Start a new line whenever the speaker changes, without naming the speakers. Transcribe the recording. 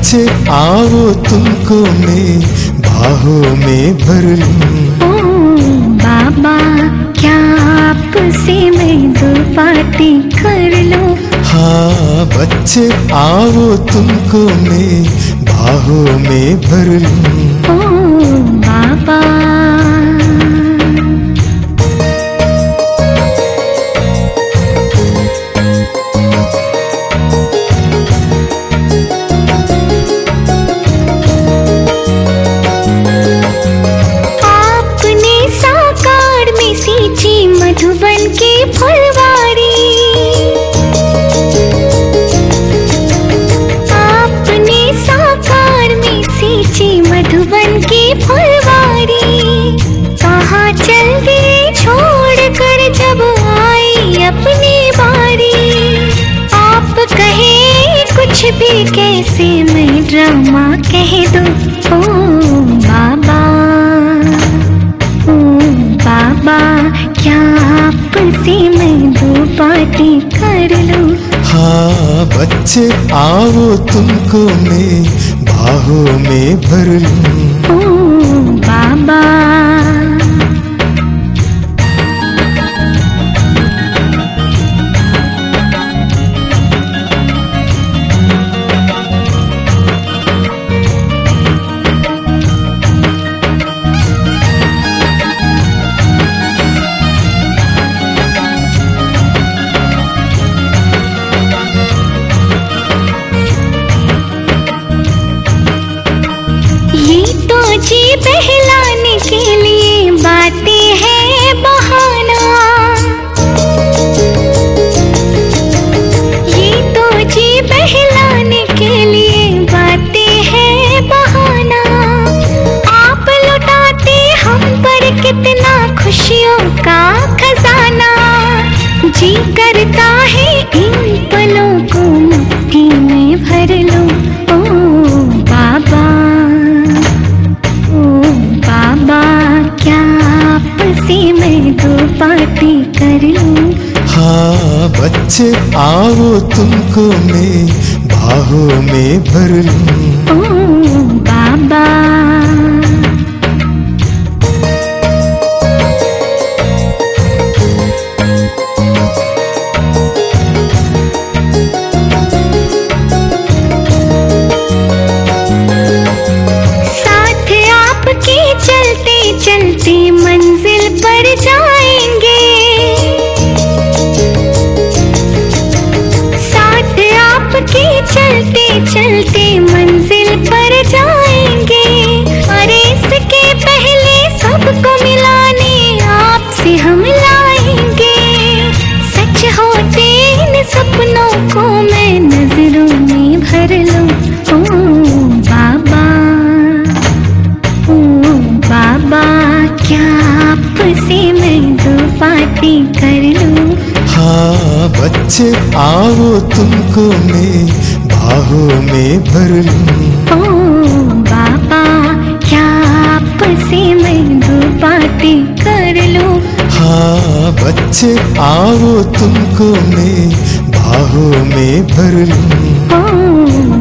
बच्चे आओ तुमको मैं बाहों में भर लूं।
ओ बाबा क्या आपसे मैं दो बातें कर लूं।
हाँ बच्चे आओ तुमको मैं बाहों में भर लूं।
ओ बाबा मधुबन की फुलवारी, आपने साकार में सींची मधुबन की फुलवारी। कहाँ चल गए छोड़ कर जब आई अपनी बारी। आप कहे कुछ भी कैसे मैं ड्रामा कह दूं। ओ बाबा, ओ बाबा क्या आपसे मैं दो बातें कर लूं।
हाँ बच्चे आओ तुमको मैं बाहों में भर लूं।
ओ बाबा जी बहलाने के लिए बातें है बहाना। ये तो जी बहलाने के लिए बातें है बहाना। आप लुटाते हम पर कितना खुशियों का खजाना। जी करता है इन पलों को मुट्ठी में भर लूं। ओ बाबा, बाबा क्या आपसे मैं दो बातें कर लूं।
हाँ बच्चे आओ तुमको मैं बाहों में भर लूं।
ओ बाबा चलते चलते मंजिल पर जाएंगे। साथ आपके चलते चलते मंजिल पर जाएंगे। अरे इसके पहले सबको मिलाने आपसे हम लाएंगे। सच होते इन सपनों को मैं नजरों में भर लूं। ओ बाबा, बाबा क्या आपसे मैं दो बातें कर लूं।
हाँ बच्चे आओ तुमको मैं बाहों में भर लूं।
ओ बाबा क्या आपसे मैं दो बातें कर लूं।
हाँ बच्चे आओ तुमको मैं बाहों में भर लूं।
ओ